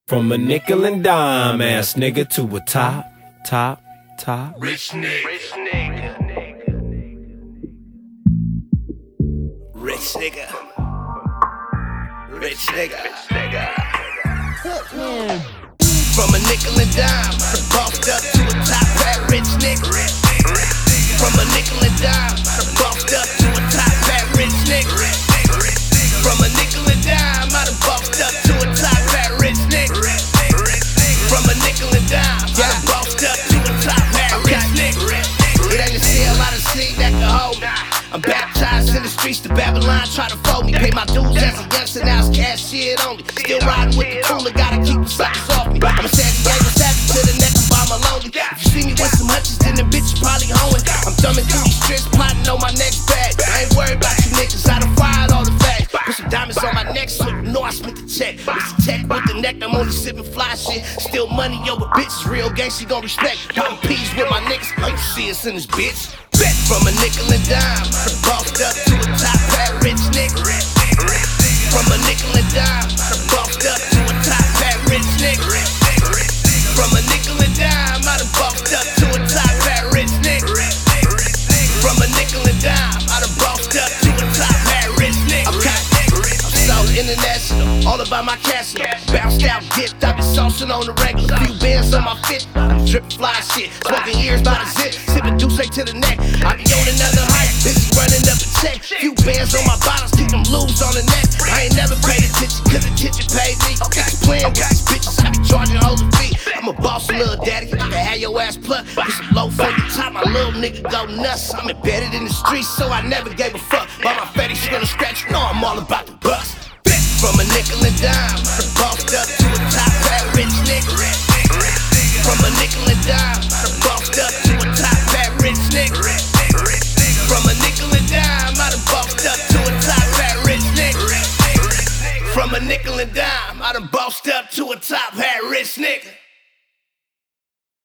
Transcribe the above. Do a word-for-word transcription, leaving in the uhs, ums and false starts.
From a nickel and dime ass nigga to a top, top, top Rich nigga. Rich nigga. Rich nigga. Rich nigga. Rich nigga. From a nickel and dime, bumped up to a top fat rich nigga. From a nickel and dime, bumped up to a top fat rich nigga. From a nickel and dime, I done bumped up to a top fat rich nigga. From a nickel and dime, I done bumped up to a top fat rich nigga. It ain't a cell, I done seen that can hold me. I'm baptized in the streets, the Babylon try to fold me. Pay my dues as a youngster, now it's cash shit only. Still riding with the cooler, gotta keep the suckers off me. I'm a San Diego savage to the neck, I'm by my lonely. If you see me with some hunches, then the bitch probably hoeing. I'm thumbing through these strips, plotting on my next bag. I ain't worried about you niggas, I done fired all the fags. Put some diamonds on my neck, so you know I split the check. It's a tech with the neck, I'm only sipping fly shit. Still money over bitches, real gang, she gon' respect. Poppin' peas with my niggas, like you see us in this bitch. Bet from a nickel and dime, bumped up to a top fat rich nigga. From a nickel and dime, bumped up to a top fat rich nigga. From a nickel and dime, I done bumped up to a top fat rich nigga. From a nickel and dime, I done bumped up to a top fat rich nigga. I'm so international, all about my castle. Bounced out, dipped, I been saucing on the regular. Few bands on my fit, drip fly shit. Smoking ears by the zip, sipping Douce to the neck. I be on another height, busy running up a check. Few bands on my bottles, keep them loose on the neck. I ain't never paid attention, cause attention paid me. Bitches playing with these bitches, I be charging hoes a fee. I'm a boss, little daddy, I can have your ass plucked. Get some low from the top, my little nigga go nuts. I'm embedded in the streets, so I never gave a fuck. By my fetish gonna scratch, you know I'm all about the bust. From a nickel and dime, bumped up to a top fat rich nigga. From a nickel and dime, bumped up to a top fat rich nigga. From a nickel and dime, I done bumped up to a top fat rich nigga. From a nickel and dime, I done bossed up to a top hat rich nigga.